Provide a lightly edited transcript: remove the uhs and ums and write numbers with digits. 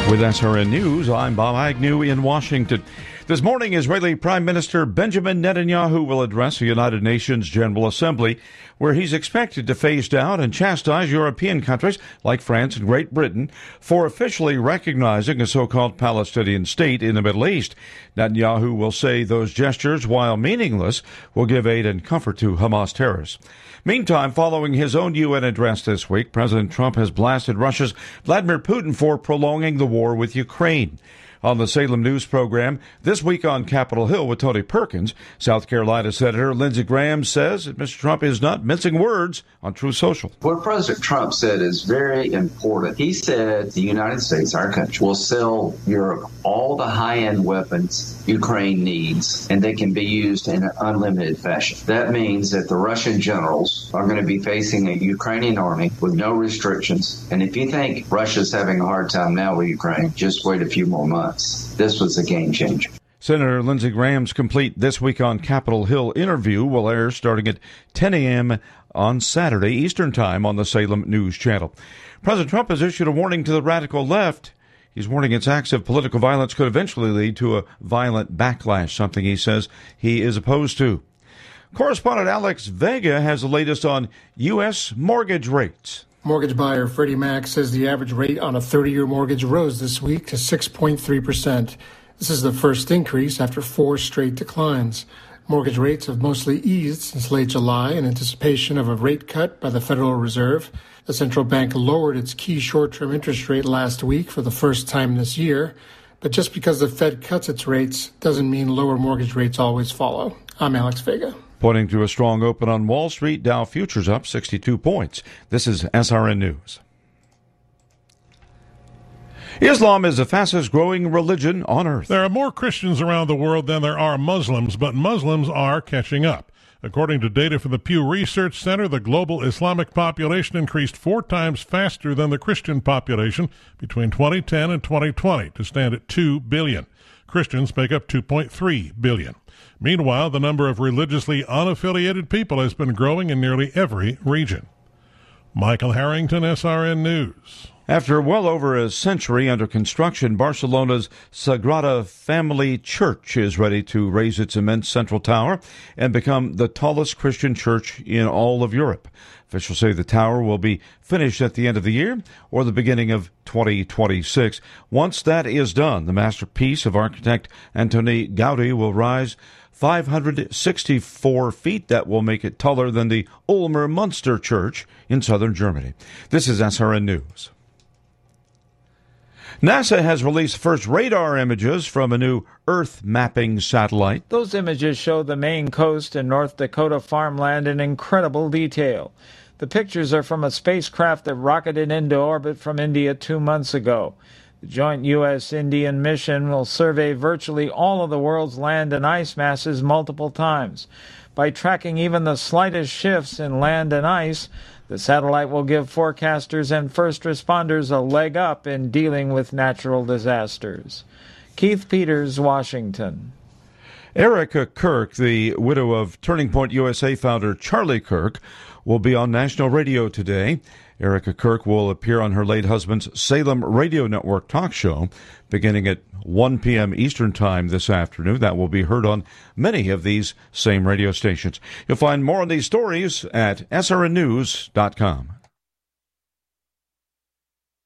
With SRN News, I'm Bob Agnew in Washington. This morning, Israeli Prime Minister Benjamin Netanyahu will address the United Nations General Assembly, where he's expected to phase down and chastise European countries like France and Great Britain for officially recognizing a so-called Palestinian state in the Middle East. Netanyahu will say those gestures, while meaningless, will give aid and comfort to Hamas terrorists. Meantime, following his own UN address this week, President Trump has blasted Russia's Vladimir Putin for prolonging the war with Ukraine. On the Salem News program, This Week on Capitol Hill with Tony Perkins, South Carolina Senator Lindsey Graham says that Mr. Trump is not mincing words on Truth Social. What President Trump said is very important. He said the United States, our country, will sell Europe all the high-end weapons Ukraine needs, and they can be used in an unlimited fashion. That means that the Russian generals are going to be facing a Ukrainian army with no restrictions. And if you think Russia's having a hard time now with Ukraine, just wait a few more months. This was a game changer. Senator Lindsey Graham's complete This Week on Capitol Hill interview will air starting at 10 a.m. on Saturday Eastern Time on the Salem News Channel. President Trump has issued a warning to the radical left. He's warning its acts of political violence could eventually lead to a violent backlash, something he says he is opposed to. Correspondent Alex Vega has the latest on U.S. mortgage rates. Mortgage buyer Freddie Mac says the average rate on a 30-year mortgage rose this week to 6.3%. This is the first increase after 4 straight declines. Mortgage rates have mostly eased since late July in anticipation of a rate cut by the Federal Reserve. The central bank lowered its key short-term interest rate last week for the first time this year. But just because the Fed cuts its rates doesn't mean lower mortgage rates always follow. I'm Alex Vega. Pointing to a strong open on Wall Street, Dow futures up 62 points. This is SRN News. Islam is the fastest growing religion on earth. There are more Christians around the world than there are Muslims, but Muslims are catching up. According to data from the Pew Research Center, the global Islamic population increased 4 times faster than the Christian population between 2010 and 2020 to stand at 2 billion. Christians make up 2.3 billion. Meanwhile, the number of religiously unaffiliated people has been growing in nearly every region. Michael Harrington, SRN News. After well over a century under construction, Barcelona's Sagrada Family Church is ready to raise its immense central tower and become the tallest Christian church in all of Europe. Officials say the tower will be finished at the end of the year or the beginning of 2026. Once that is done, the masterpiece of architect Antoni Gaudi will rise 564 feet. That will make it taller than the Ulmer Munster Church in southern Germany. This is SRN News. NASA has released first radar images from a new Earth mapping satellite. Those images show the Maine coast and North Dakota farmland in incredible detail. The pictures are from a spacecraft that rocketed into orbit from India 2 months ago. The joint U.S.-Indian mission will survey virtually all of the world's land and ice masses multiple times. By tracking even the slightest shifts in land and ice, the satellite will give forecasters and first responders a leg up in dealing with natural disasters. Keith Peters, Washington. Erica Kirk, the widow of Turning Point USA founder Charlie Kirk, will be on national radio today. Erica Kirk will appear on her late husband's Salem Radio Network talk show beginning at 1 p.m. Eastern Time this afternoon. That will be heard on many of these same radio stations. You'll find more on these stories at srnnews.com.